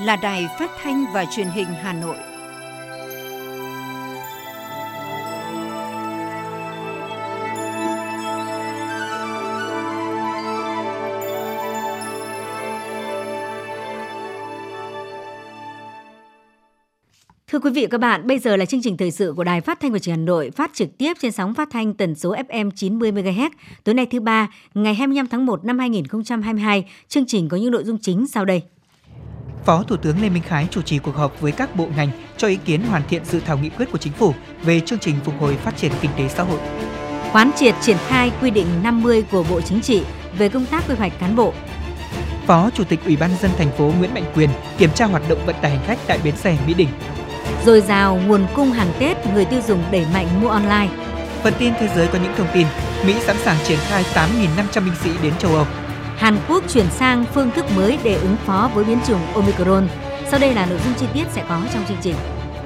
là Đài Phát thanh và Truyền hình Hà Nội. Thưa quý vị và các bạn, bây giờ là chương trình thời sự của Đài Phát thanh và Truyền hình Hà Nội, phát trực tiếp trên sóng phát thanh tần số FM 90 MHz. Tối nay thứ ba, ngày 25 tháng 1 năm 2022, chương trình có những nội dung chính sau đây. Phó Thủ tướng Lê Minh Khái chủ trì cuộc họp với các bộ ngành cho ý kiến hoàn thiện dự thảo nghị quyết của Chính phủ về chương trình phục hồi phát triển kinh tế xã hội. Quán triệt triển khai quy định 50 của Bộ Chính trị về công tác quy hoạch cán bộ. Phó Chủ tịch Ủy ban nhân dân thành phố Nguyễn Mạnh Quyền kiểm tra hoạt động vận tải hành khách tại bến xe Mỹ Đình. Dồi dào nguồn cung hàng Tết, người tiêu dùng đẩy mạnh mua online. Phần tin thế giới có những thông tin: Mỹ sẵn sàng triển khai 8.500 binh sĩ đến châu Âu. Hàn Quốc chuyển sang phương thức mới để ứng phó với biến chủng Omicron. Sau đây là nội dung chi tiết sẽ có trong chương trình.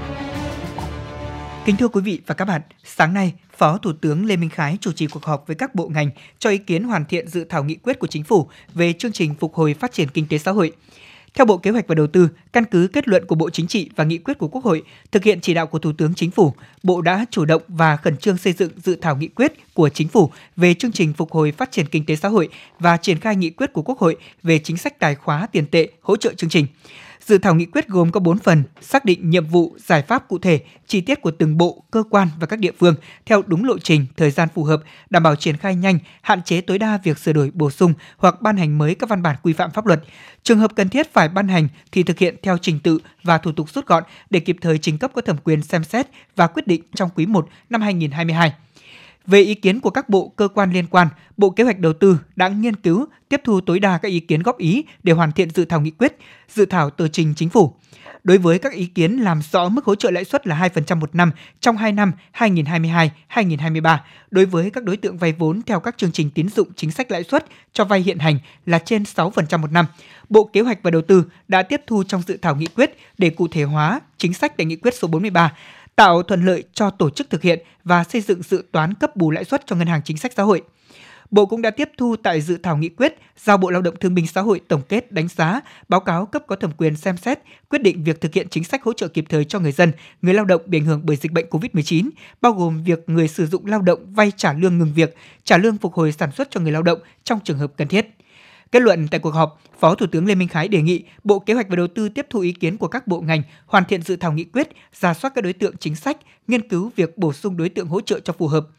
Kính thưa quý vị và các bạn, sáng nay, Phó Thủ tướng Lê Minh Khái chủ trì cuộc họp với các bộ ngành cho ý kiến hoàn thiện dự thảo nghị quyết của Chính phủ về chương trình phục hồi phát triển kinh tế xã hội. Theo Bộ Kế hoạch và Đầu tư, căn cứ kết luận của Bộ Chính trị và nghị quyết của Quốc hội, thực hiện chỉ đạo của Thủ tướng Chính phủ, Bộ đã chủ động và khẩn trương xây dựng dự thảo nghị quyết của Chính phủ về chương trình phục hồi phát triển kinh tế xã hội và triển khai nghị quyết của Quốc hội về chính sách tài khóa tiền tệ hỗ trợ chương trình. Dự thảo nghị quyết gồm có 4 phần, xác định nhiệm vụ, giải pháp cụ thể, chi tiết của từng bộ, cơ quan và các địa phương theo đúng lộ trình, thời gian phù hợp, đảm bảo triển khai nhanh, hạn chế tối đa việc sửa đổi, bổ sung hoặc ban hành mới các văn bản quy phạm pháp luật. Trường hợp cần thiết phải ban hành thì thực hiện theo trình tự và thủ tục rút gọn để kịp thời trình cấp có thẩm quyền xem xét và quyết định trong quý 1 năm 2022. Về ý kiến của các bộ, cơ quan liên quan, Bộ Kế hoạch Đầu tư đã nghiên cứu, tiếp thu tối đa các ý kiến góp ý để hoàn thiện dự thảo nghị quyết, dự thảo tờ trình Chính phủ. Đối với các ý kiến làm rõ mức hỗ trợ lãi suất là 2% một năm trong 2 năm 2022-2023, đối với các đối tượng vay vốn theo các chương trình tín dụng chính sách lãi suất cho vay hiện hành là trên 6% một năm, Bộ Kế hoạch và Đầu tư đã tiếp thu trong dự thảo nghị quyết để cụ thể hóa chính sách tại nghị quyết số 43, tạo thuận lợi cho tổ chức thực hiện và xây dựng dự toán cấp bù lãi suất cho Ngân hàng Chính sách Xã hội. Bộ cũng đã tiếp thu tại dự thảo nghị quyết, giao Bộ Lao động Thương binh Xã hội tổng kết, đánh giá, báo cáo cấp có thẩm quyền xem xét, quyết định việc thực hiện chính sách hỗ trợ kịp thời cho người dân, người lao động bị ảnh hưởng bởi dịch bệnh COVID-19, bao gồm việc người sử dụng lao động vay trả lương ngừng việc, trả lương phục hồi sản xuất cho người lao động trong trường hợp cần thiết. Kết luận tại cuộc họp, Phó Thủ tướng Lê Minh Khái đề nghị Bộ Kế hoạch và Đầu tư tiếp thu ý kiến của các bộ ngành, hoàn thiện dự thảo nghị quyết, rà soát các đối tượng chính sách, nghiên cứu việc bổ sung đối tượng hỗ trợ cho phù hợp.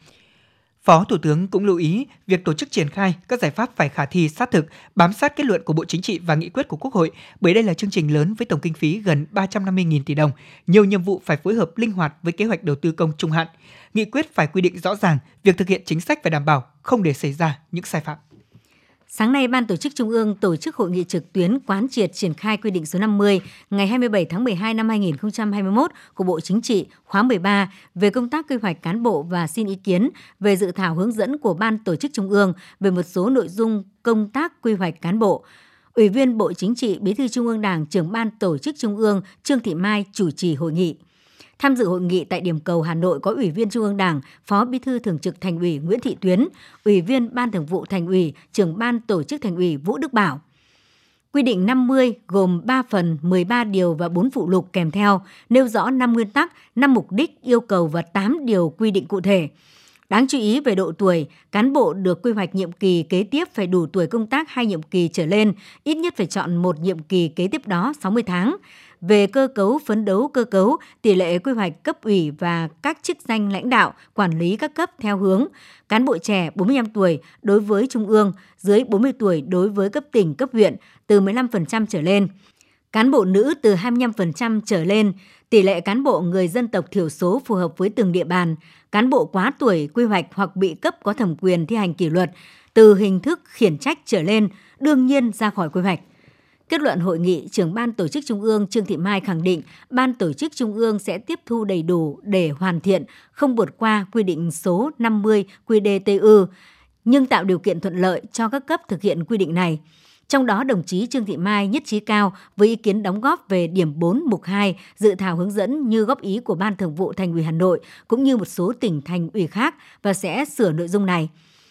Phó Thủ tướng cũng lưu ý việc tổ chức triển khai các giải pháp phải khả thi, sát thực, bám sát kết luận của Bộ Chính trị và nghị quyết của Quốc hội, bởi đây là chương trình lớn với tổng kinh phí gần 350.000 tỷ đồng, nhiều nhiệm vụ phải phối hợp linh hoạt với kế hoạch đầu tư công trung hạn. Nghị quyết phải quy định rõ ràng việc thực hiện chính sách phải đảm bảo không để xảy ra những sai phạm. Sáng nay, Ban Tổ chức Trung ương tổ chức hội nghị trực tuyến quán triệt triển khai quy định số 50 ngày 27 tháng 12 năm 2021 của Bộ Chính trị khóa 13 về công tác quy hoạch cán bộ và xin ý kiến về dự thảo hướng dẫn của Ban Tổ chức Trung ương về một số nội dung công tác quy hoạch cán bộ. Ủy viên Bộ Chính trị, Bí thư Trung ương Đảng, Trưởng Ban Tổ chức Trung ương Trương Thị Mai chủ trì hội nghị. Tham dự hội nghị tại điểm cầu Hà Nội có Ủy viên Trung ương Đảng, Phó Bí thư Thường trực Thành ủy Nguyễn Thị Tuyến, Ủy viên Ban Thường vụ Thành ủy, Trưởng Ban Tổ chức Thành ủy Vũ Đức Bảo. Quy định 50 gồm 3 phần, 13 điều và 4 phụ lục kèm theo, nêu rõ 5 nguyên tắc, 5 mục đích, yêu cầu và 8 điều quy định cụ thể. Đáng chú ý về độ tuổi, cán bộ được quy hoạch nhiệm kỳ kế tiếp phải đủ tuổi công tác 2 nhiệm kỳ trở lên, ít nhất phải chọn một nhiệm kỳ kế tiếp đó 60 tháng. Về cơ cấu, phấn đấu cơ cấu, tỷ lệ quy hoạch cấp ủy và các chức danh lãnh đạo, quản lý các cấp theo hướng cán bộ trẻ 45 tuổi đối với Trung ương, dưới 40 tuổi đối với cấp tỉnh, cấp huyện, từ 15% trở lên. Cán bộ nữ từ 25% trở lên, tỷ lệ cán bộ người dân tộc thiểu số phù hợp với từng địa bàn, cán bộ quá tuổi quy hoạch hoặc bị cấp có thẩm quyền thi hành kỷ luật, từ hình thức khiển trách trở lên, đương nhiên ra khỏi quy hoạch. Kết luận hội nghị, Trưởng Ban Tổ chức Trung ương Trương Thị Mai khẳng định Ban Tổ chức Trung ương sẽ tiếp thu đầy đủ để hoàn thiện, không vượt qua quy định số 50 QĐ-TÜ, nhưng tạo điều kiện thuận lợi cho các cấp thực hiện quy định này. Trong đó, đồng chí Trương Thị Mai nhất trí cao với ý kiến đóng góp về điểm 4 mục 2 dự thảo hướng dẫn như góp ý của Ban Thường vụ Thành ủy Hà Nội cũng như một số tỉnh thành ủy khác và sẽ sửa nội dung này.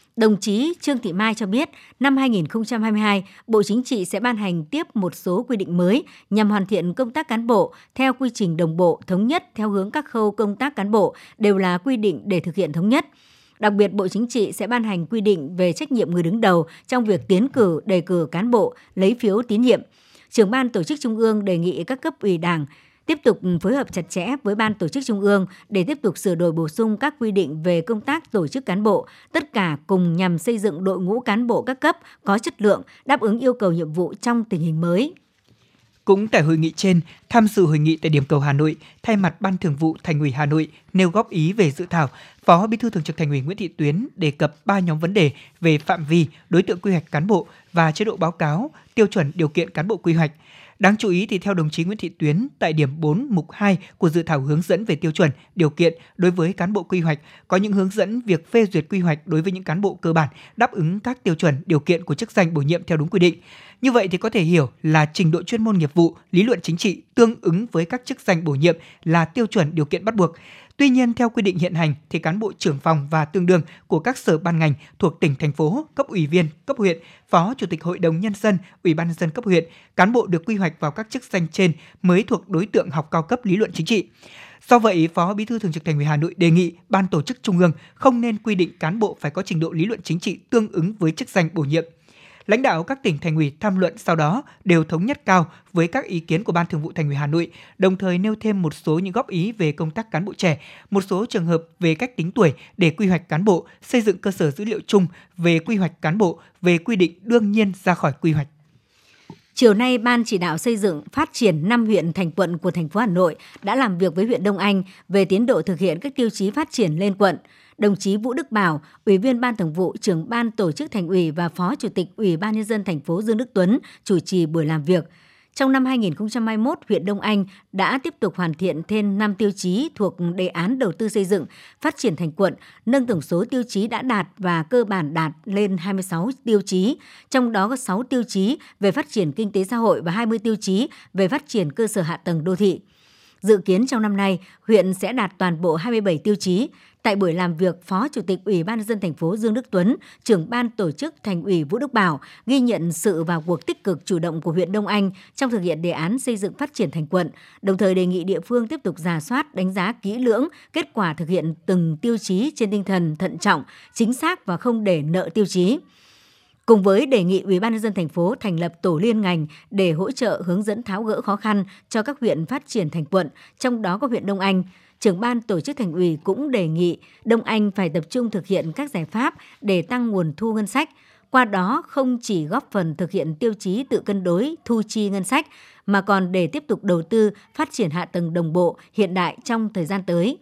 Đồng chí Trương Thị Mai cho biết, năm 2022, Bộ Chính trị sẽ ban hành tiếp một số quy định mới nhằm hoàn thiện công tác cán bộ theo quy trình đồng bộ, thống nhất theo hướng các khâu công tác cán bộ đều là quy định để thực hiện thống nhất. Đặc biệt, Bộ Chính trị sẽ ban hành quy định về trách nhiệm người đứng đầu trong việc tiến cử, đề cử cán bộ, lấy phiếu tín nhiệm. Trưởng Ban Tổ chức Trung ương đề nghị các cấp ủy Đảng tiếp tục phối hợp chặt chẽ với Ban Tổ chức Trung ương để tiếp tục sửa đổi bổ sung các quy định về công tác tổ chức cán bộ, tất cả cùng nhằm xây dựng đội ngũ cán bộ các cấp có chất lượng, đáp ứng yêu cầu nhiệm vụ trong tình hình mới. Cũng tại hội nghị trên, tham dự hội nghị tại điểm cầu Hà Nội, thay mặt Ban Thường vụ Thành ủy Hà Nội nêu góp ý về dự thảo, Phó Bí thư Thường trực Thành ủy Nguyễn Thị Tuyến đề cập 3 nhóm vấn đề về phạm vi, đối tượng quy hoạch cán bộ và chế độ báo cáo, tiêu chuẩn điều kiện cán bộ quy hoạch. Đáng chú ý thì theo đồng chí Nguyễn Thị Tuyến, tại điểm 4 mục 2 của dự thảo hướng dẫn về tiêu chuẩn, điều kiện đối với cán bộ quy hoạch, có những hướng dẫn việc phê duyệt quy hoạch đối với những cán bộ cơ bản đáp ứng các tiêu chuẩn, điều kiện của chức danh bổ nhiệm theo đúng quy định. Như vậy thì có thể hiểu là trình độ chuyên môn nghiệp vụ, lý luận chính trị tương ứng với các chức danh bổ nhiệm là tiêu chuẩn điều kiện bắt buộc. Tuy nhiên, theo quy định hiện hành thì cán bộ trưởng phòng và tương đương của các sở ban ngành thuộc tỉnh, thành phố, cấp ủy viên, cấp huyện, phó chủ tịch hội đồng nhân dân, ủy ban nhân dân cấp huyện, cán bộ được quy hoạch vào các chức danh trên mới thuộc đối tượng học cao cấp lý luận chính trị. Do vậy, Phó Bí thư Thường trực Thành ủy Hà Nội đề nghị Ban Tổ chức Trung ương không nên quy định cán bộ phải có trình độ lý luận chính trị tương ứng với chức danh bổ nhiệm. Lãnh đạo các tỉnh thành ủy tham luận sau đó đều thống nhất cao với các ý kiến của Ban Thường vụ Thành ủy Hà Nội, đồng thời nêu thêm một số những góp ý về công tác cán bộ trẻ, một số trường hợp về cách tính tuổi để quy hoạch cán bộ, xây dựng cơ sở dữ liệu chung về quy hoạch cán bộ, về quy định đương nhiên ra khỏi quy hoạch. Chiều nay, Ban chỉ đạo xây dựng phát triển 5 huyện thành quận của thành phố Hà Nội đã làm việc với huyện Đông Anh về tiến độ thực hiện các tiêu chí phát triển lên quận. Đồng chí Vũ Đức Bảo, Ủy viên Ban Thường vụ, Trưởng Ban Tổ chức Thành ủy và Phó Chủ tịch Ủy ban nhân dân thành phố Dương Đức Tuấn chủ trì buổi làm việc. Trong năm 2021, huyện Đông Anh đã tiếp tục hoàn thiện thêm 5 tiêu chí thuộc đề án đầu tư xây dựng, phát triển thành quận, nâng tổng số tiêu chí đã đạt và cơ bản đạt lên 26 tiêu chí, trong đó có 6 tiêu chí về phát triển kinh tế xã hội và 20 tiêu chí về phát triển cơ sở hạ tầng đô thị. Dự kiến trong năm nay, huyện sẽ đạt toàn bộ 27 tiêu chí. Tại buổi làm việc, Phó Chủ tịch Ủy ban nhân dân thành phố Dương Đức Tuấn, Trưởng Ban Tổ chức Thành ủy Vũ Đức Bảo ghi nhận sự vào cuộc tích cực chủ động của huyện Đông Anh trong thực hiện đề án xây dựng phát triển thành quận, đồng thời đề nghị địa phương tiếp tục rà soát, đánh giá kỹ lưỡng kết quả thực hiện từng tiêu chí trên tinh thần thận trọng, chính xác và không để nợ tiêu chí. Cùng với đề nghị Ủy ban nhân dân thành phố thành lập tổ liên ngành để hỗ trợ hướng dẫn tháo gỡ khó khăn cho các huyện phát triển thành quận, trong đó có huyện Đông Anh, Trưởng Ban Tổ chức Thành ủy cũng đề nghị Đông Anh phải tập trung thực hiện các giải pháp để tăng nguồn thu ngân sách, qua đó không chỉ góp phần thực hiện tiêu chí tự cân đối thu chi ngân sách, mà còn để tiếp tục đầu tư phát triển hạ tầng đồng bộ hiện đại trong thời gian tới.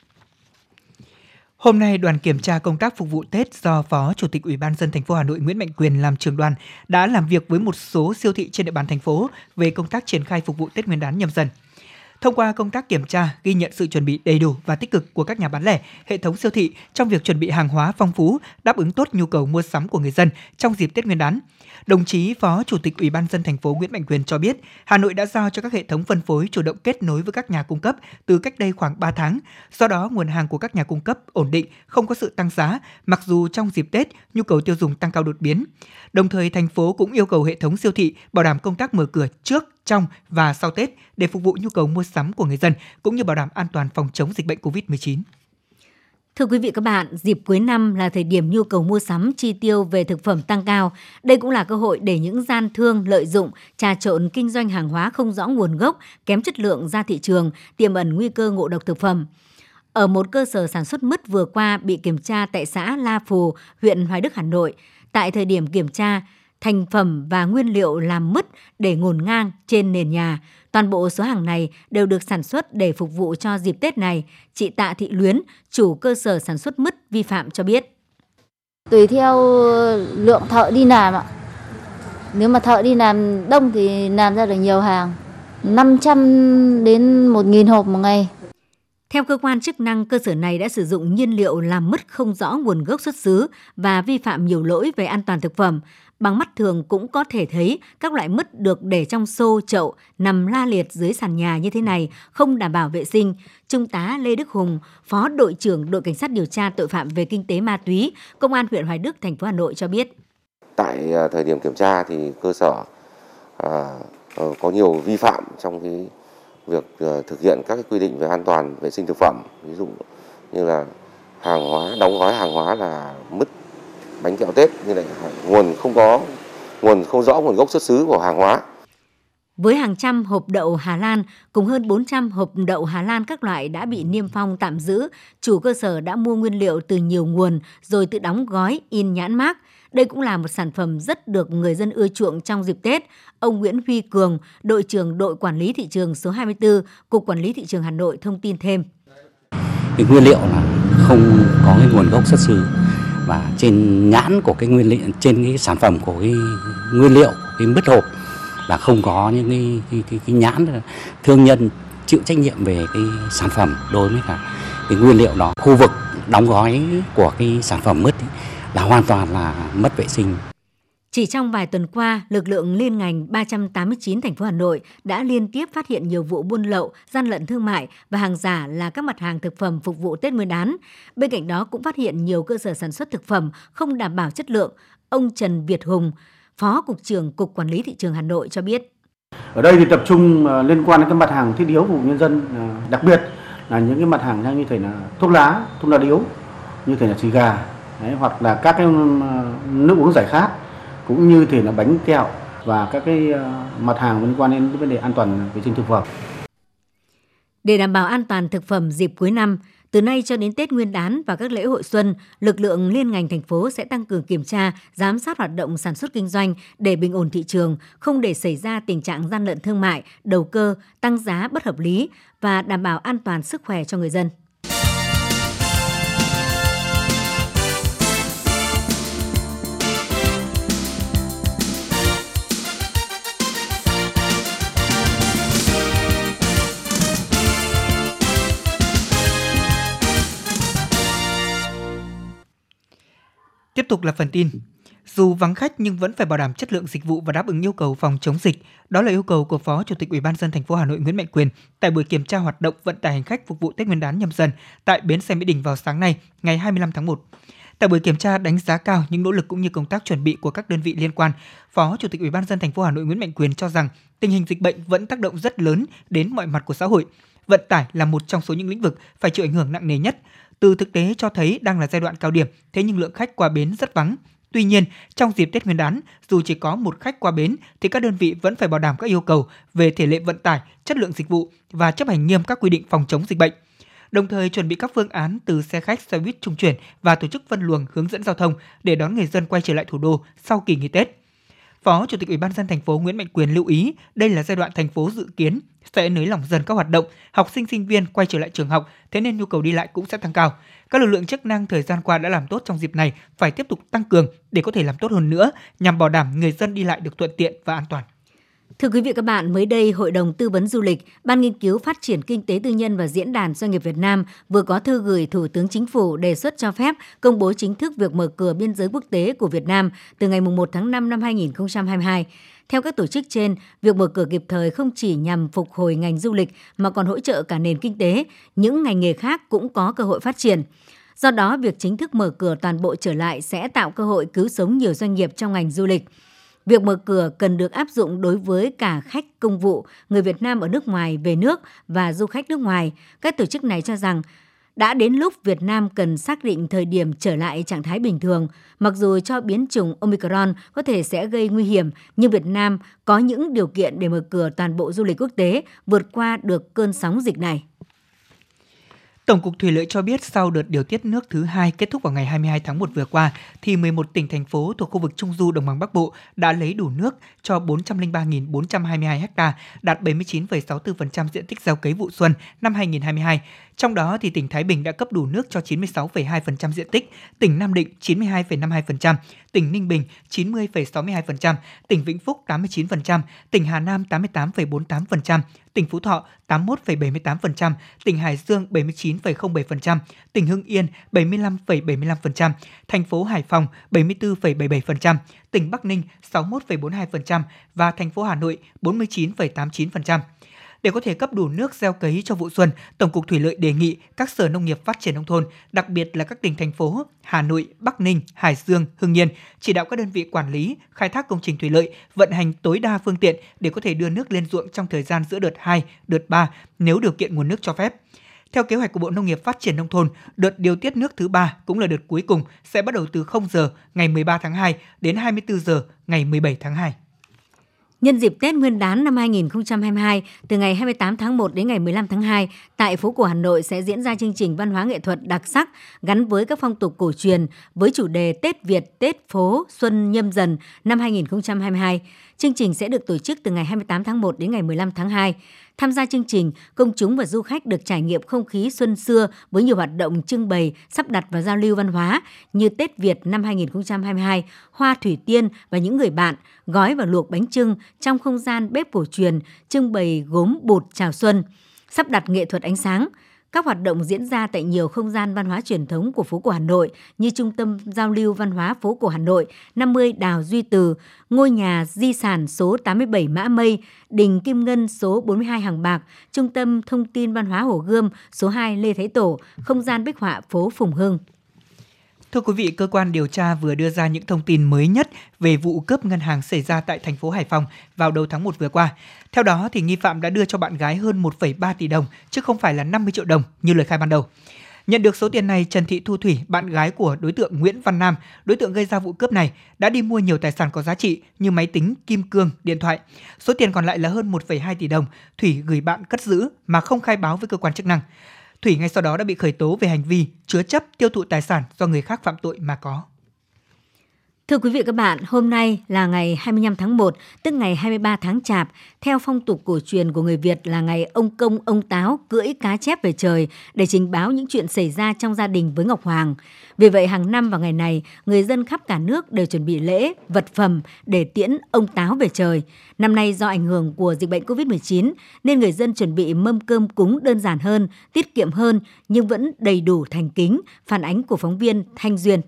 Hôm nay, đoàn kiểm tra công tác phục vụ Tết do Phó Chủ tịch Ủy ban nhân dân thành phố Hà Nội Nguyễn Mạnh Quyền làm trưởng đoàn đã làm việc với một số siêu thị trên địa bàn thành phố về công tác triển khai phục vụ Tết Nguyên đán Nhâm Dần. Thông qua công tác kiểm tra, ghi nhận sự chuẩn bị đầy đủ và tích cực của các nhà bán lẻ, hệ thống siêu thị trong việc chuẩn bị hàng hóa phong phú, đáp ứng tốt nhu cầu mua sắm của người dân trong dịp Tết Nguyên đán. Đồng chí Phó Chủ tịch Ủy ban nhân dân thành phố Nguyễn Mạnh Quyền cho biết, Hà Nội đã giao cho các hệ thống phân phối chủ động kết nối với các nhà cung cấp từ cách đây khoảng 3 tháng. Do đó, nguồn hàng của các nhà cung cấp ổn định, không có sự tăng giá, mặc dù trong dịp Tết, nhu cầu tiêu dùng tăng cao đột biến. Đồng thời, thành phố cũng yêu cầu hệ thống siêu thị bảo đảm công tác mở cửa trước, trong và sau Tết để phục vụ nhu cầu mua sắm của người dân, cũng như bảo đảm an toàn phòng chống dịch bệnh COVID-19. Thưa quý vị các bạn, dịp cuối năm là thời điểm nhu cầu mua sắm chi tiêu về thực phẩm tăng cao. Đây cũng là cơ hội để những gian thương lợi dụng, trà trộn kinh doanh hàng hóa không rõ nguồn gốc, kém chất lượng ra thị trường, tiềm ẩn nguy cơ ngộ độc thực phẩm. Ở một cơ sở sản xuất mứt vừa qua bị kiểm tra tại xã La Phù, huyện Hoài Đức, Hà Nội. Tại thời điểm kiểm tra, thành phẩm và nguyên liệu làm mứt để ngổn ngang trên nền nhà. Toàn bộ số hàng này đều được sản xuất để phục vụ cho dịp Tết này. Chị Tạ Thị Luyến, chủ cơ sở sản xuất mứt vi phạm cho biết. Tùy theo lượng thợ đi làm ạ. Nếu mà thợ đi làm đông thì làm ra được nhiều hàng. 500 đến 1.000 hộp một ngày. Theo cơ quan chức năng, cơ sở này đã sử dụng nhiên liệu làm mứt không rõ nguồn gốc xuất xứ và vi phạm nhiều lỗi về an toàn thực phẩm. Bằng mắt thường cũng có thể thấy các loại mứt được để trong xô, chậu, nằm la liệt dưới sàn nhà như thế này, không đảm bảo vệ sinh. Trung tá Lê Đức Hùng, Phó đội trưởng đội cảnh sát điều tra tội phạm về kinh tế ma túy, Công an huyện Hoài Đức, thành phố Hà Nội cho biết. Tại thời điểm kiểm tra thì cơ sở có nhiều vi phạm trong cái việc thực hiện các cái quy định về an toàn vệ sinh thực phẩm, ví dụ như là hàng hóa, đóng gói hàng hóa là mứt, bánh kẹo Tết, như này nguồn không rõ nguồn gốc xuất xứ của hàng hóa. Với hàng trăm hộp đậu Hà Lan cùng hơn 400 hộp đậu Hà Lan các loại đã bị niêm phong tạm giữ, chủ cơ sở đã mua nguyên liệu từ nhiều nguồn rồi tự đóng gói, in nhãn mác. Đây cũng là một sản phẩm rất được người dân ưa chuộng trong dịp Tết. Ông Nguyễn Huy Cường, đội trưởng đội quản lý thị trường số 24, Cục Quản lý Thị trường Hà Nội thông tin thêm. Cái nguyên liệu là không có cái nguồn gốc xuất xứ và trên nhãn của cái nguyên liệu, trên cái sản phẩm của cái nguyên liệu, cái mứt hộp là không có những cái nhãn thương nhân chịu trách nhiệm về cái sản phẩm đối với cả cái nguyên liệu đó. Khu vực đóng gói của cái sản phẩm mứt là hoàn toàn là mất vệ sinh. Chỉ trong vài tuần qua, lực lượng liên ngành 389 thành phố Hà Nội đã liên tiếp phát hiện nhiều vụ buôn lậu, gian lận thương mại và hàng giả là các mặt hàng thực phẩm phục vụ Tết Nguyên đán. Bên cạnh đó cũng phát hiện nhiều cơ sở sản xuất thực phẩm không đảm bảo chất lượng. Ông Trần Việt Hùng, Phó Cục trưởng Cục Quản lý Thị trường Hà Nội cho biết. Ở đây thì tập trung liên quan đến các mặt hàng thiết yếu của nhân dân, đặc biệt là những cái mặt hàng như thể là thuốc lá điếu, như thể là xì gà, đấy, hoặc là các cái nước uống giải khát, cũng như thể là bánh kẹo và các cái mặt hàng liên quan đến vấn đề an toàn vệ sinh thực phẩm. Để đảm bảo an toàn thực phẩm dịp cuối năm, từ nay cho đến Tết Nguyên đán và các lễ hội xuân, lực lượng liên ngành thành phố sẽ tăng cường kiểm tra, giám sát hoạt động sản xuất kinh doanh để bình ổn thị trường, không để xảy ra tình trạng gian lận thương mại, đầu cơ, tăng giá bất hợp lý và đảm bảo an toàn sức khỏe cho người dân. Tiếp tục là phần tin. Dù vắng khách nhưng vẫn phải bảo đảm chất lượng dịch vụ và đáp ứng yêu cầu phòng chống dịch. Đó là yêu cầu của Phó Chủ tịch Ủy ban nhân dân thành phố Hà Nội Nguyễn Mạnh Quyền tại buổi kiểm tra hoạt động vận tải hành khách phục vụ Tết Nguyên đán Nhâm Dần tại bến xe Mỹ Đình vào sáng nay, ngày 25 tháng 1. Tại buổi kiểm tra đánh giá cao những nỗ lực cũng như công tác chuẩn bị của các đơn vị liên quan, Phó Chủ tịch Ủy ban nhân dân thành phố Hà Nội Nguyễn Mạnh Quyền cho rằng tình hình dịch bệnh vẫn tác động rất lớn đến mọi mặt của xã hội. Vận tải là một trong số những lĩnh vực phải chịu ảnh hưởng nặng nề nhất. Từ thực tế cho thấy đang là giai đoạn cao điểm, thế nhưng lượng khách qua bến rất vắng. Tuy nhiên, trong dịp Tết Nguyên đán, dù chỉ có một khách qua bến thì các đơn vị vẫn phải bảo đảm các yêu cầu về thể lệ vận tải, chất lượng dịch vụ và chấp hành nghiêm các quy định phòng chống dịch bệnh. Đồng thời chuẩn bị các phương án từ xe khách, xe buýt trung chuyển và tổ chức phân luồng hướng dẫn giao thông để đón người dân quay trở lại thủ đô sau kỳ nghỉ Tết. Phó Chủ tịch Ủy ban nhân dân thành phố Nguyễn Mạnh Quyền lưu ý, đây là giai đoạn thành phố dự kiến sẽ nới lỏng dần các hoạt động, học sinh sinh viên quay trở lại trường học, thế nên nhu cầu đi lại cũng sẽ tăng cao. Các lực lượng chức năng thời gian qua đã làm tốt trong dịp này, phải tiếp tục tăng cường để có thể làm tốt hơn nữa nhằm bảo đảm người dân đi lại được thuận tiện và an toàn. Thưa quý vị các bạn, mới đây Hội đồng Tư vấn Du lịch, Ban Nghiên cứu Phát triển Kinh tế Tư nhân và Diễn đàn Doanh nghiệp Việt Nam vừa có thư gửi Thủ tướng Chính phủ đề xuất cho phép công bố chính thức việc mở cửa biên giới quốc tế của Việt Nam từ ngày 1 tháng 5 năm 2022. Theo các tổ chức trên, việc mở cửa kịp thời không chỉ nhằm phục hồi ngành du lịch mà còn hỗ trợ cả nền kinh tế, những ngành nghề khác cũng có cơ hội phát triển. Do đó, việc chính thức mở cửa toàn bộ trở lại sẽ tạo cơ hội cứu sống nhiều doanh nghiệp trong ngành du lịch. Việc mở cửa cần được áp dụng đối với cả khách công vụ, người Việt Nam ở nước ngoài về nước và du khách nước ngoài. Các tổ chức này cho rằng đã đến lúc Việt Nam cần xác định thời điểm trở lại trạng thái bình thường. Mặc dù cho biến chủng Omicron có thể sẽ gây nguy hiểm, nhưng Việt Nam có những điều kiện để mở cửa toàn bộ du lịch quốc tế, vượt qua được cơn sóng dịch này. Tổng cục Thủy lợi cho biết sau đợt điều tiết nước thứ 2 kết thúc vào ngày 22 tháng 1 vừa qua, thì 11 tỉnh, thành phố thuộc khu vực Trung Du Đồng bằng Bắc Bộ đã lấy đủ nước cho 403.422 ha, đạt 79,64% diện tích gieo cấy vụ xuân năm 2022. Trong đó thì tỉnh Thái Bình đã cấp đủ nước cho 96,2% diện tích, tỉnh Nam Định 92,52%, tỉnh Ninh Bình 90,62%, tỉnh Vĩnh Phúc 89%, tỉnh Hà Nam 88,48%, tỉnh Phú Thọ 81,78%, tỉnh Hải Dương 79,07%, tỉnh Hưng Yên 75,75%, thành phố Hải Phòng 74,77%, tỉnh Bắc Ninh 61,42% và thành phố Hà Nội 49,89%. Để có thể cấp đủ nước gieo cấy cho vụ xuân, Tổng cục Thủy lợi đề nghị các Sở Nông nghiệp Phát triển Nông thôn, đặc biệt là các tỉnh thành phố Hà Nội, Bắc Ninh, Hải Dương, Hưng Yên, chỉ đạo các đơn vị quản lý, khai thác công trình thủy lợi vận hành tối đa phương tiện để có thể đưa nước lên ruộng trong thời gian giữa đợt 2, đợt 3 nếu điều kiện nguồn nước cho phép. Theo kế hoạch của Bộ Nông nghiệp Phát triển Nông thôn, đợt điều tiết nước thứ 3 cũng là đợt cuối cùng sẽ bắt đầu từ 0 giờ ngày 13 tháng 2 đến 24 giờ ngày 17 tháng 2. Nhân dịp Tết Nguyên đán năm 2022, từ ngày 28 tháng 1 đến ngày 15 tháng 2, tại phố cổ Hà Nội sẽ diễn ra chương trình văn hóa nghệ thuật đặc sắc gắn với các phong tục cổ truyền với chủ đề Tết Việt, Tết phố Xuân Nhâm Dần năm 2022. Chương trình sẽ được tổ chức từ ngày 28 tháng 1 đến ngày 15 tháng 2. Tham gia chương trình, công chúng và du khách được trải nghiệm không khí xuân xưa với nhiều hoạt động trưng bày, sắp đặt và giao lưu văn hóa như Tết Việt năm 2022, hoa thủy tiên và những người bạn, gói và luộc bánh chưng trong không gian bếp cổ truyền, trưng bày gốm bụt chào xuân, sắp đặt nghệ thuật ánh sáng. Các hoạt động diễn ra tại nhiều không gian văn hóa truyền thống của phố cổ Hà Nội như Trung tâm Giao lưu Văn hóa phố cổ Hà Nội, 50 Đào Duy Từ, ngôi nhà di sản số 87 Mã Mây, đình Kim Ngân số 42 Hàng Bạc, Trung tâm Thông tin Văn hóa Hồ Gươm số 2 Lê Thái Tổ, không gian bích họa phố Phùng Hưng. Thưa quý vị, cơ quan điều tra vừa đưa ra những thông tin mới nhất về vụ cướp ngân hàng xảy ra tại thành phố Hải Phòng vào đầu tháng 1 vừa qua. Theo đó, thì nghi phạm đã đưa cho bạn gái hơn 1,3 tỷ đồng, chứ không phải là 50 triệu đồng như lời khai ban đầu. Nhận được số tiền này, Trần Thị Thu Thủy, bạn gái của đối tượng Nguyễn Văn Nam, đối tượng gây ra vụ cướp này, đã đi mua nhiều tài sản có giá trị như máy tính, kim cương, điện thoại. Số tiền còn lại là hơn 1,2 tỷ đồng, Thủy gửi bạn cất giữ mà không khai báo với cơ quan chức năng. Thủy ngay sau đó đã bị khởi tố về hành vi chứa chấp tiêu thụ tài sản do người khác phạm tội mà có. Thưa quý vị các bạn, hôm nay là ngày 25 tháng 1, tức ngày 23 tháng Chạp. Theo phong tục cổ truyền của người Việt là ngày ông Công, ông Táo cưỡi cá chép về trời để trình báo những chuyện xảy ra trong gia đình với Ngọc Hoàng. Vì vậy, hàng năm vào ngày này, người dân khắp cả nước đều chuẩn bị lễ, vật phẩm để tiễn ông Táo về trời. Năm nay do ảnh hưởng của dịch bệnh COVID-19 nên người dân chuẩn bị mâm cơm cúng đơn giản hơn, tiết kiệm hơn nhưng vẫn đầy đủ thành kính, phản ánh của phóng viên Thanh Duyên.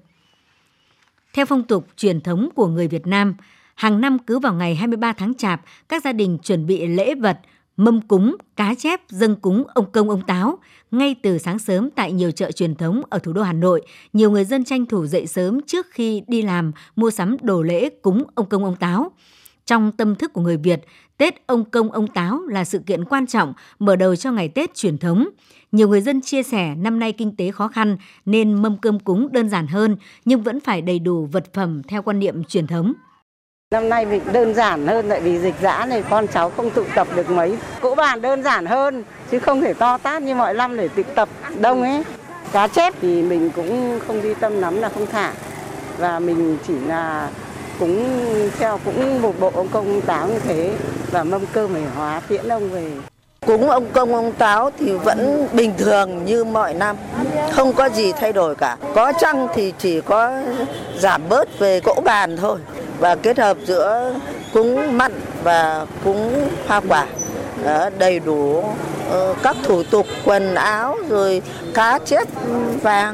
Theo phong tục truyền thống của người Việt Nam, hàng năm cứ vào ngày 23 tháng Chạp, các gia đình chuẩn bị lễ vật, mâm cúng, cá chép dâng cúng ông Công ông Táo. Ngay từ sáng sớm tại nhiều chợ truyền thống ở thủ đô Hà Nội, nhiều người dân tranh thủ dậy sớm trước khi đi làm mua sắm đồ lễ cúng ông Công ông Táo. Trong tâm thức của người Việt, Tết ông Công ông Táo là sự kiện quan trọng mở đầu cho ngày Tết truyền thống. Nhiều người dân chia sẻ năm nay kinh tế khó khăn nên mâm cơm cúng đơn giản hơn nhưng vẫn phải đầy đủ vật phẩm theo quan niệm truyền thống. Năm nay mình đơn giản hơn tại vì dịch giã này con cháu không tụ tập được mấy. Cỗ bàn đơn giản hơn chứ không thể to tát như mọi năm để tụ tập đông ấy. Cá chép thì mình cũng không đi tâm lắm là không thả. Và mình chỉ là cũng theo cũng một bộ ông Công ông Táo như thế và mâm cơm để hóa tiễn ông về. Cúng ông Công ông Táo thì vẫn bình thường như mọi năm, không có gì thay đổi cả. Có chăng thì chỉ có giảm bớt về cỗ bàn thôi và kết hợp giữa cúng mặn và cúng hoa quả. Đầy đủ các thủ tục quần áo rồi cá chép vàng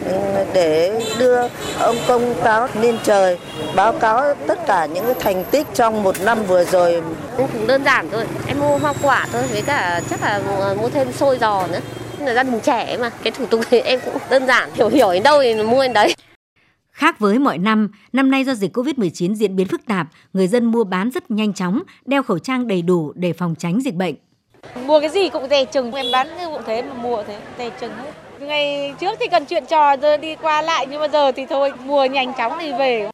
để đưa ông Công Táo lên trời, báo cáo tất cả những cái thành tích trong một năm vừa rồi. Cũng đơn giản thôi, em mua hoa quả thôi, với cả chắc là mua thêm xôi giò nữa. Là gia đình trẻ mà, cái thủ tục thì em cũng đơn giản, hiểu đến đâu thì mua đến đấy. Khác với mọi năm, năm nay do dịch COVID-19 diễn biến phức tạp, người dân mua bán rất nhanh chóng, đeo khẩu trang đầy đủ để phòng tránh dịch bệnh. Mua cái gì cũng dè chừng, em bán cũng thế mà mua thế, dè chừng hết. Ngày trước thì cần chuyện trò giờ đi qua lại nhưng mà giờ thì thôi, mua nhanh chóng đi về.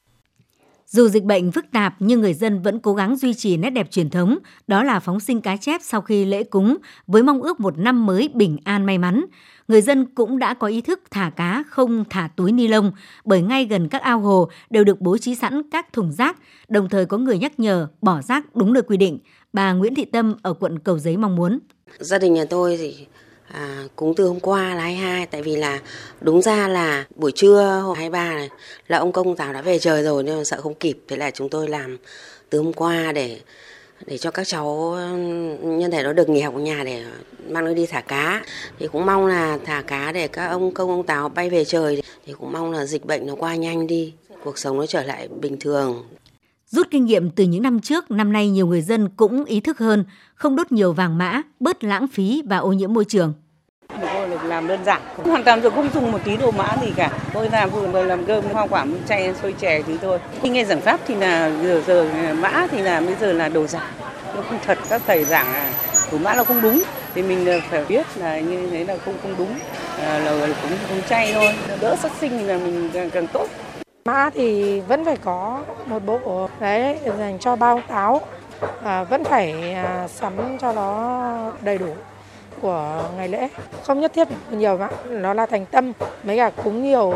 Dù dịch bệnh phức tạp nhưng người dân vẫn cố gắng duy trì nét đẹp truyền thống, đó là phóng sinh cá chép sau khi lễ cúng với mong ước một năm mới bình an may mắn. Người dân cũng đã có ý thức thả cá không thả túi ni lông bởi ngay gần các ao hồ đều được bố trí sẵn các thùng rác, đồng thời có người nhắc nhở bỏ rác đúng nơi quy định. Bà Nguyễn Thị Tâm ở quận Cầu Giấy mong muốn. Gia đình nhà tôi thì cúng từ hôm qua là 22, tại vì là đúng ra là buổi trưa hôm 23 này là ông công giáo đã về trời rồi, nhưng mà sợ không kịp, thế là chúng tôi làm từ hôm qua để cho các cháu nhân thể nó được nghỉ học ở nhà để mang nó đi thả cá. Thì cũng mong là thả cá để các ông công ông táo bay về trời, thì cũng mong là dịch bệnh nó qua nhanh đi, cuộc sống nó trở lại bình thường. Rút kinh nghiệm từ những năm trước, năm nay nhiều người dân cũng ý thức hơn, không đốt nhiều vàng mã, bớt lãng phí và ô nhiễm môi trường. Tôi làm đơn giản, hoàn toàn tôi không dùng một tí đồ mã gì cả. Tôi làm cơm, hoa quả, chay, xôi chè thì thôi. Khi nghe giảng pháp thì là giờ mã thì là bây giờ là đồ giả. Nó không thật, các thầy giảng đồ mã là không đúng. Thì mình phải biết là như thế là không đúng, là cũng không chay thôi. Đỡ sát sinh thì là mình càng tốt. Mã thì vẫn phải có một bộ đấy dành cho bao táo, vẫn phải sắm cho nó đầy đủ của ngày lễ, không nhất thiết nhiều mã, nó là thành tâm, mấy cả cúng nhiều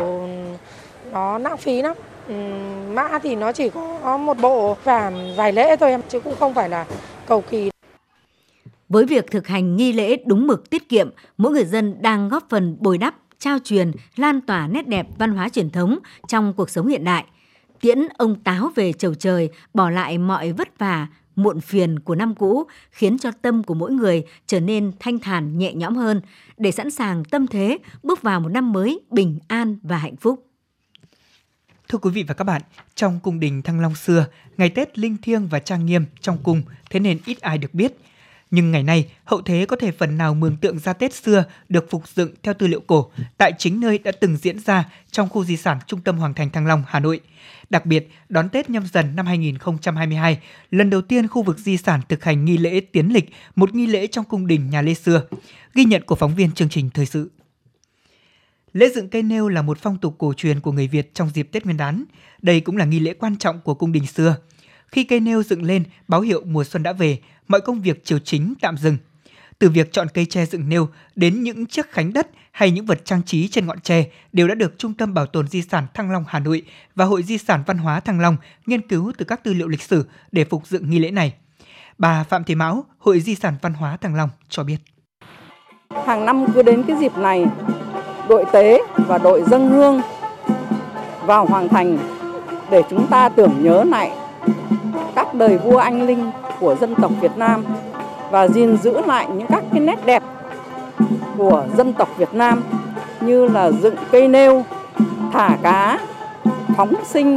nó lãng phí lắm. Mã thì nó chỉ có một bộ và vài lễ thôi em, chứ cũng không phải là cầu kỳ. Với việc thực hành nghi lễ đúng mực tiết kiệm, mỗi người dân đang góp phần bồi đắp, trao truyền, lan tỏa nét đẹp văn hóa truyền thống trong cuộc sống hiện đại. Tiễn ông táo về chầu trời, bỏ lại mọi vất vả, muộn phiền của năm cũ, khiến cho tâm của mỗi người trở nên thanh thản nhẹ nhõm hơn, để sẵn sàng tâm thế bước vào một năm mới bình an và hạnh phúc. Thưa quý vị và các bạn, trong cung đình Thăng Long xưa, ngày Tết linh thiêng và trang nghiêm trong cung, thế nên ít ai được biết. Nhưng ngày nay, hậu thế có thể phần nào mường tượng ra Tết xưa được phục dựng theo tư liệu cổ tại chính nơi đã từng diễn ra trong khu di sản Trung tâm Hoàng thành Thăng Long, Hà Nội. Đặc biệt, đón Tết Nhâm Dần năm 2022, lần đầu tiên khu vực di sản thực hành nghi lễ tiến lịch, một nghi lễ trong cung đình nhà Lê xưa. Ghi nhận của phóng viên chương trình thời sự. Lễ dựng cây nêu là một phong tục cổ truyền của người Việt trong dịp Tết Nguyên đán. Đây cũng là nghi lễ quan trọng của cung đình xưa. Khi cây nêu dựng lên, báo hiệu mùa xuân đã về, mọi công việc triều chính tạm dừng. Từ việc chọn cây tre dựng nêu đến những chiếc khánh đất hay những vật trang trí trên ngọn tre đều đã được Trung tâm Bảo tồn Di sản Thăng Long Hà Nội và Hội Di sản Văn hóa Thăng Long nghiên cứu từ các tư liệu lịch sử để phục dựng nghi lễ này. Bà Phạm Thị Mão, Hội Di sản Văn hóa Thăng Long cho biết. Hàng năm cứ đến cái dịp này, đội tế và đội dâng hương vào Hoàng thành để chúng ta tưởng nhớ lại các đời vua anh linh của dân tộc Việt Nam và gìn giữ lại những các cái nét đẹp của dân tộc Việt Nam như là dựng cây nêu, thả cá, phóng sinh.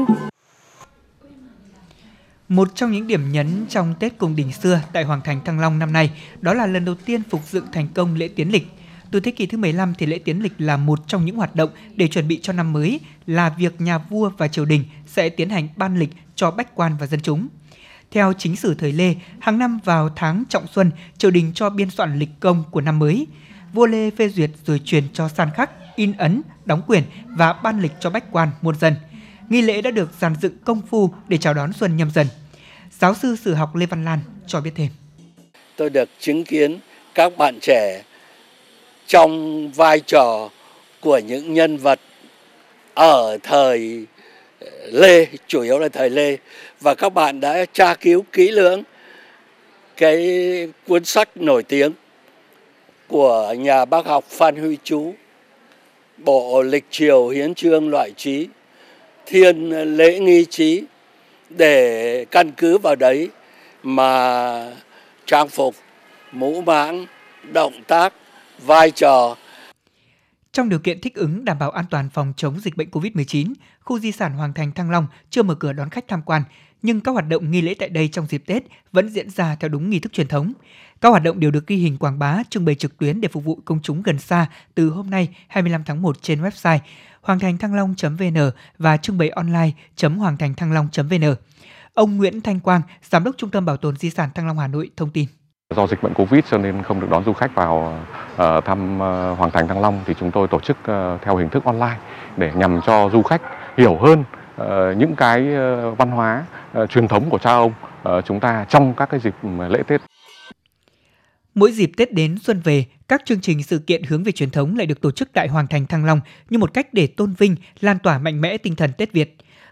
Một trong những điểm nhấn trong Tết cung đình xưa tại Hoàng thành Thăng Long năm nay đó là lần đầu tiên phục dựng thành công lễ tiến lịch. Từ thế kỷ thứ 15 thì lễ tiến lịch là một trong những hoạt động để chuẩn bị cho năm mới, là việc nhà vua và triều đình sẽ tiến hành ban lịch cho bách quan và dân chúng. Theo chính sử thời Lê, hàng năm vào tháng Trọng Xuân, triều đình cho biên soạn lịch công của năm mới. Vua Lê phê duyệt rồi truyền cho san khắc, in ấn, đóng quyển và ban lịch cho bách quan, muôn dân. Nghi lễ đã được dàn dựng công phu để chào đón Xuân Nhâm Dần. Giáo sư sử học Lê Văn Lan cho biết thêm. Tôi được chứng kiến các bạn trẻ trong vai trò của những nhân vật ở thời Lê, chủ yếu là thời Lê, và các bạn đã tra cứu kỹ lưỡng cái cuốn sách nổi tiếng của nhà bác học Phan Huy Chú, bộ Lịch Triều Hiến Chương Loại Trí, Thiên Lễ Nghi Trí, để căn cứ vào đấy mà trang phục, mũ mãng, động tác, vai trò. Trong điều kiện thích ứng đảm bảo an toàn phòng chống dịch bệnh COVID-19, khu di sản Hoàng thành Thăng Long chưa mở cửa đón khách tham quan, nhưng các hoạt động nghi lễ tại đây trong dịp Tết vẫn diễn ra theo đúng nghi thức truyền thống. Các hoạt động đều được ghi hình quảng bá, trưng bày trực tuyến để phục vụ công chúng gần xa từ hôm nay 25 tháng 1 trên website hoangthanhthanglong.vn và trưng bày online.hoangthanhthanglong.vn. Ông Nguyễn Thanh Quang, Giám đốc Trung tâm Bảo tồn Di sản Thăng Long Hà Nội thông tin. Do dịch bệnh Covid cho nên không được đón du khách vào thăm Hoàng thành Thăng Long, thì chúng tôi tổ chức theo hình thức online để nhằm cho du khách hiểu hơn những cái văn hóa truyền thống của cha ông chúng ta trong các cái dịp lễ Tết. Mỗi dịp Tết đến xuân về, các chương trình sự kiện hướng về truyền thống lại được tổ chức tại Hoàng thành Thăng Long như một cách để tôn vinh, lan tỏa mạnh mẽ tinh thần Tết Việt.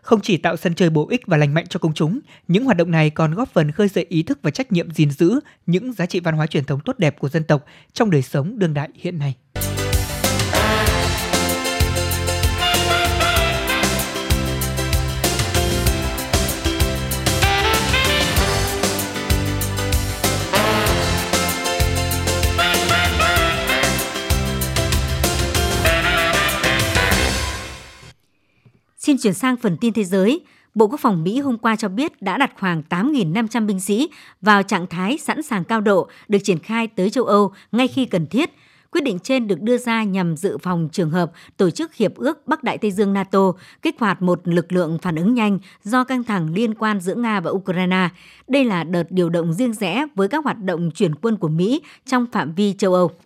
Không chỉ tạo sân chơi bổ ích và lành mạnh cho công chúng, những hoạt động này còn góp phần khơi dậy ý thức và trách nhiệm gìn giữ những giá trị văn hóa truyền thống tốt đẹp của dân tộc trong đời sống đương đại hiện nay. Xin chuyển sang phần tin thế giới. Bộ Quốc phòng Mỹ hôm qua cho biết đã đặt khoảng 8.500 binh sĩ vào trạng thái sẵn sàng cao độ được triển khai tới châu Âu ngay khi cần thiết. Quyết định trên được đưa ra nhằm dự phòng trường hợp Tổ chức Hiệp ước Bắc Đại Tây Dương NATO kích hoạt một lực lượng phản ứng nhanh do căng thẳng liên quan giữa Nga và Ukraine. Đây là đợt điều động riêng rẽ với các hoạt động chuyển quân của Mỹ trong phạm vi châu Âu.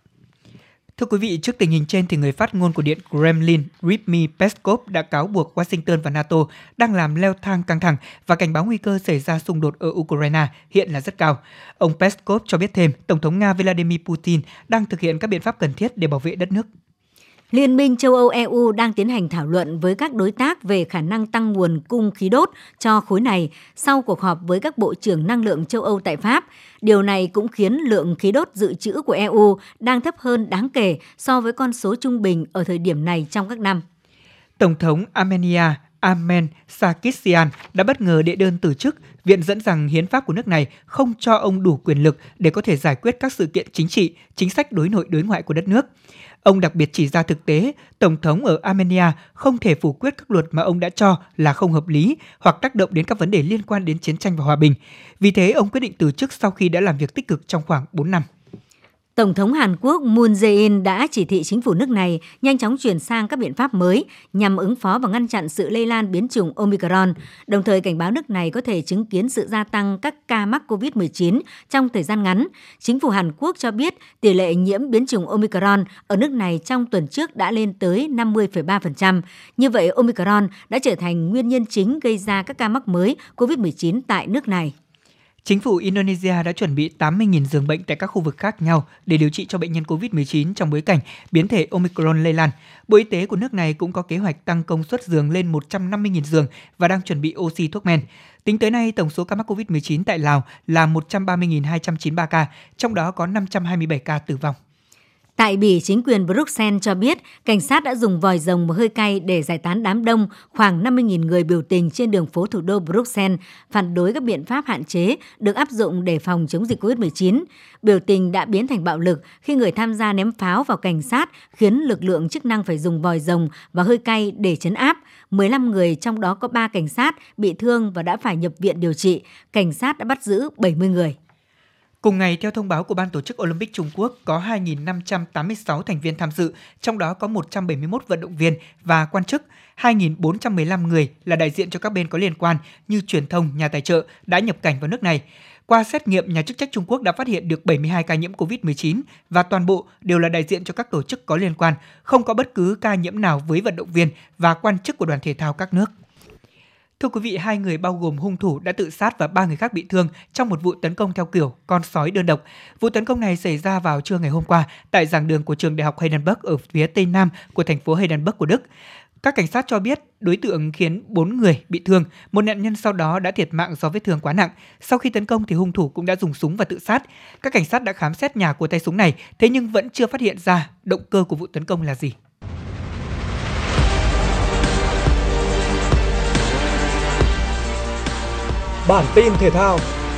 Thưa quý vị, trước tình hình trên thì người phát ngôn của Điện Kremlin Dmitry Peskov đã cáo buộc Washington và NATO đang làm leo thang căng thẳng và cảnh báo nguy cơ xảy ra xung đột ở Ukraine hiện là rất cao. Ông Peskov cho biết thêm, Tổng thống Nga Vladimir Putin đang thực hiện các biện pháp cần thiết để bảo vệ đất nước. Liên minh châu Âu EU đang tiến hành thảo luận với các đối tác về khả năng tăng nguồn cung khí đốt cho khối này sau cuộc họp với các bộ trưởng năng lượng châu Âu tại Pháp. Điều này cũng khiến lượng khí đốt dự trữ của EU đang thấp hơn đáng kể so với con số trung bình ở thời điểm này trong các năm. Tổng thống Armenia Armen Sarkisyan đã bất ngờ đệ đơn từ chức, viện dẫn rằng hiến pháp của nước này không cho ông đủ quyền lực để có thể giải quyết các sự kiện chính trị, chính sách đối nội đối ngoại của đất nước. Ông đặc biệt chỉ ra thực tế, Tổng thống ở Armenia không thể phủ quyết các luật mà ông đã cho là không hợp lý hoặc tác động đến các vấn đề liên quan đến chiến tranh và hòa bình. Vì thế, ông quyết định từ chức sau khi đã làm việc tích cực trong khoảng 4 năm. Tổng thống Hàn Quốc Moon Jae-in đã chỉ thị chính phủ nước này nhanh chóng chuyển sang các biện pháp mới nhằm ứng phó và ngăn chặn sự lây lan biến chủng Omicron, đồng thời cảnh báo nước này có thể chứng kiến sự gia tăng các ca mắc COVID-19 trong thời gian ngắn. Chính phủ Hàn Quốc cho biết tỷ lệ nhiễm biến chủng Omicron ở nước này trong tuần trước đã lên tới 50,3%. Như vậy, Omicron đã trở thành nguyên nhân chính gây ra các ca mắc mới COVID-19 tại nước này. Chính phủ Indonesia đã chuẩn bị 80.000 giường bệnh tại các khu vực khác nhau để điều trị cho bệnh nhân COVID-19 trong bối cảnh biến thể Omicron lây lan. Bộ Y tế của nước này cũng có kế hoạch tăng công suất giường lên 150.000 giường và đang chuẩn bị oxy thuốc men. Tính tới nay, tổng số ca mắc COVID-19 tại Lào là 130.293 ca, trong đó có 527 ca tử vong. Tại Bỉ, chính quyền Bruxelles cho biết cảnh sát đã dùng vòi rồng và hơi cay để giải tán đám đông khoảng 50.000 người biểu tình trên đường phố thủ đô Bruxelles, phản đối các biện pháp hạn chế được áp dụng để phòng chống dịch COVID-19. Biểu tình đã biến thành bạo lực khi người tham gia ném pháo vào cảnh sát, khiến lực lượng chức năng phải dùng vòi rồng và hơi cay để trấn áp. 15 người, trong đó có 3 cảnh sát, bị thương và đã phải nhập viện điều trị. Cảnh sát đã bắt giữ 70 người. Cùng ngày, theo thông báo của Ban Tổ chức Olympic Trung Quốc, có 2.586 thành viên tham dự, trong đó có 171 vận động viên và quan chức. 2.415 người là đại diện cho các bên có liên quan như truyền thông, nhà tài trợ đã nhập cảnh vào nước này. Qua xét nghiệm, nhà chức trách Trung Quốc đã phát hiện được 72 ca nhiễm COVID-19 và toàn bộ đều là đại diện cho các tổ chức có liên quan, không có bất cứ ca nhiễm nào với vận động viên và quan chức của đoàn thể thao các nước. Thưa quý vị, 2 người bao gồm hung thủ đã tự sát và 3 người khác bị thương trong một vụ tấn công theo kiểu con sói đơn độc. Vụ tấn công này xảy ra vào trưa ngày hôm qua tại giảng đường của trường đại học Heidelberg ở phía tây nam của thành phố Heidelberg của Đức. Các cảnh sát cho biết đối tượng khiến 4 người bị thương, một nạn nhân sau đó đã thiệt mạng do vết thương quá nặng. Sau khi tấn công thì hung thủ cũng đã dùng súng và tự sát. Các cảnh sát đã khám xét nhà của tay súng này, thế nhưng vẫn chưa phát hiện ra động cơ của vụ tấn công là gì. Bản tin thể thao.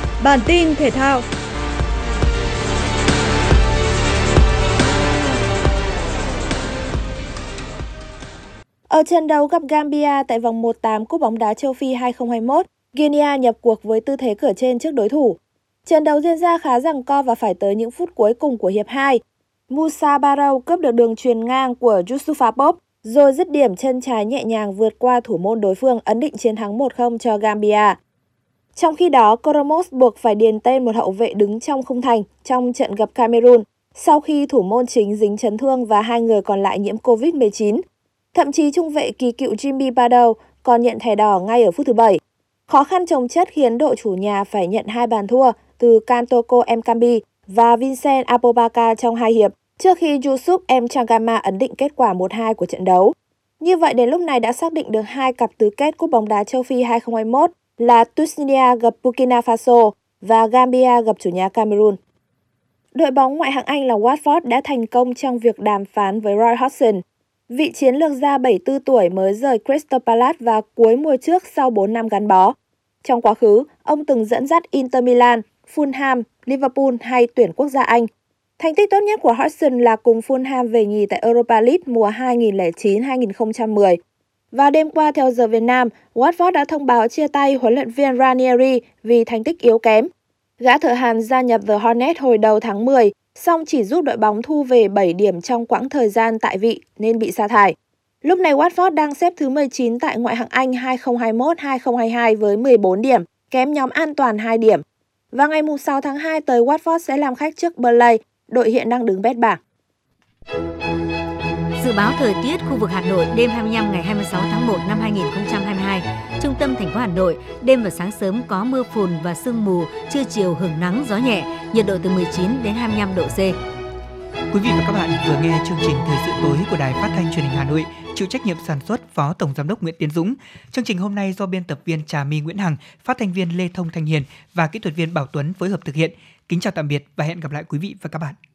Ở trận đấu gặp Gambia tại vòng 1/8 Cúp bóng đá châu Phi 2021, Guinea nhập cuộc với tư thế cửa trên trước đối thủ. Trận đấu diễn ra khá giằng co và phải tới những phút cuối cùng của hiệp 2. Moussa Barrow cướp được đường chuyền ngang của Youssoufa Pop, rồi dứt điểm chân trái nhẹ nhàng vượt qua thủ môn đối phương ấn định chiến thắng 1-0 cho Gambia. Trong khi đó, Koromos buộc phải điền tên một hậu vệ đứng trong khung thành trong trận gặp Cameroon sau khi thủ môn chính dính chấn thương và 2 người còn lại nhiễm COVID-19. Thậm chí trung vệ kỳ cựu Jimmy Bardow còn nhận thẻ đỏ ngay ở phút thứ 7. Khó khăn chồng chất khiến đội chủ nhà phải nhận 2 bàn thua từ Kantoko Mkambi và Vincent Abobakar trong 2 hiệp, trước khi Yusuf Mchangama ấn định kết quả 1-2 của trận đấu. Như vậy đến lúc này đã xác định được 2 cặp tứ kết Cúp bóng đá châu Phi 2021 là Tunisia gặp Burkina Faso và Gambia gặp chủ nhà Cameroon. Đội bóng ngoại hạng Anh là Watford đã thành công trong việc đàm phán với Roy Hodgson. Vị chiến lược gia 74 tuổi mới rời Crystal Palace vào cuối mùa trước sau 4 năm gắn bó. Trong quá khứ, ông từng dẫn dắt Inter Milan, Fulham, Liverpool hay tuyển quốc gia Anh. Thành tích tốt nhất của Hodgson là cùng Fulham về nhì tại Europa League mùa 2009-2010. Và đêm qua theo giờ Việt Nam, Watford đã thông báo chia tay huấn luyện viên Ranieri vì thành tích yếu kém. Gã thợ Hàn gia nhập The Hornets hồi đầu tháng 10, song chỉ giúp đội bóng thu về 7 điểm trong quãng thời gian tại vị nên bị sa thải. Lúc này Watford đang xếp thứ 19 tại ngoại hạng Anh 2021-2022 với 14 điểm, kém nhóm an toàn 2 điểm. Và ngày 6 tháng 2 tới Watford sẽ làm khách trước Burnley, đội hiện đang đứng bét bảng. Dự báo thời tiết khu vực Hà Nội đêm 25 ngày 26 tháng 1 năm 2022. Trung tâm thành phố Hà Nội, đêm và sáng sớm có mưa phùn và sương mù, trưa chiều hưởng nắng gió nhẹ, nhiệt độ từ 19 đến 25 độ C. Quý vị và các bạn vừa nghe chương trình Thời sự tối của Đài Phát thanh Truyền hình Hà Nội, chịu trách nhiệm sản xuất Phó Tổng giám đốc Nguyễn Tiến Dũng. Chương trình hôm nay do biên tập viên Trà My Nguyễn Hằng, phát thanh viên Lê Thông Thanh Hiền và kỹ thuật viên Bảo Tuấn phối hợp thực hiện. Kính chào tạm biệt và hẹn gặp lại quý vị và các bạn.